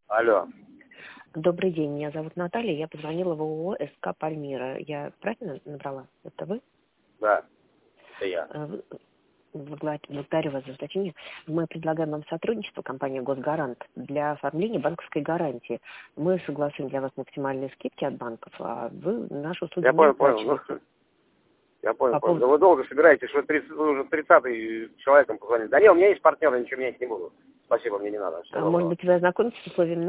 Алло. Добрый день, меня зовут Наталья, я позвонила в ООО СК «Пальмира». Я правильно набрала? Это вы? Да, это я. Благодарю вас за уточнение. Мы предлагаем вам сотрудничество, компания «Госгарант», для оформления банковской гарантии. Мы согласуем для вас максимальные скидки от банков, а вы наши услуги Я не понял. оплачиваете. Я понял. По поводу... Да вы долго собираетесь, что уже 30-й человеком позвонить. Да нет, у меня есть партнеры, ничего менять не буду. Спасибо, мне не надо. Всего Может доброго. быть, вы ознакомитесь с условиями